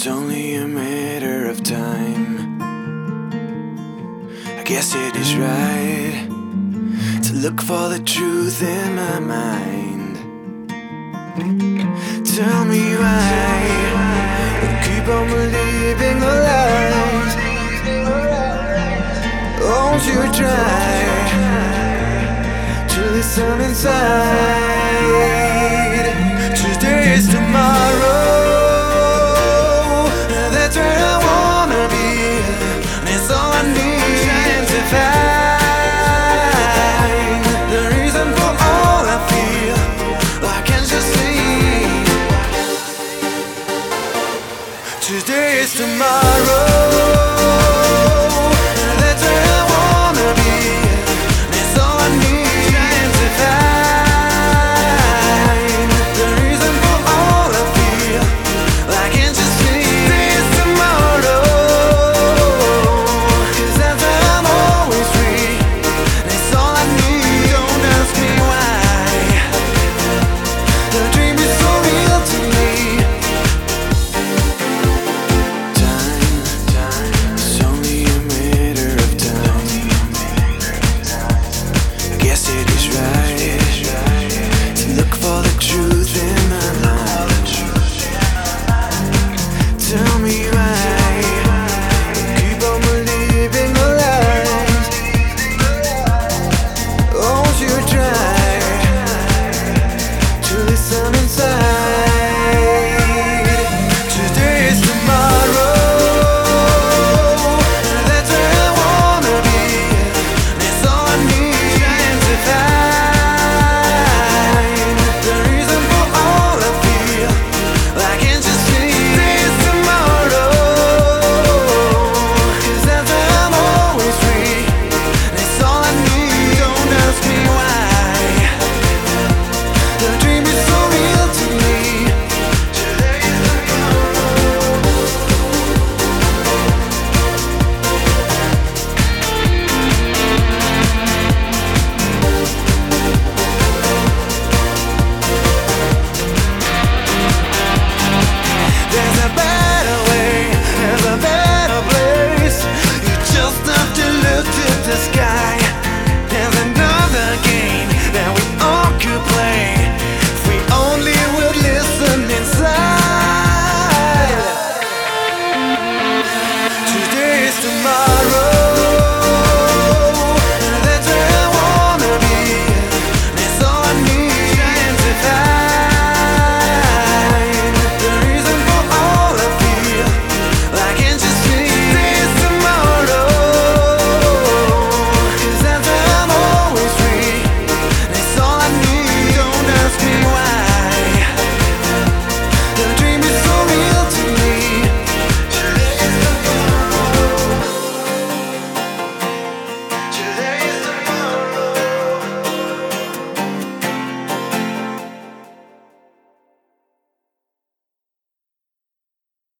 only a matter of time. I guess it is right to look for the truth in my mind. Tell me why I keep on believing the lies. Won't you try to listen inside? Today is tomorrow. That's where I wanna be. That's all I need to find the reason for all I feel. Why can't you see? Today is tomorrow.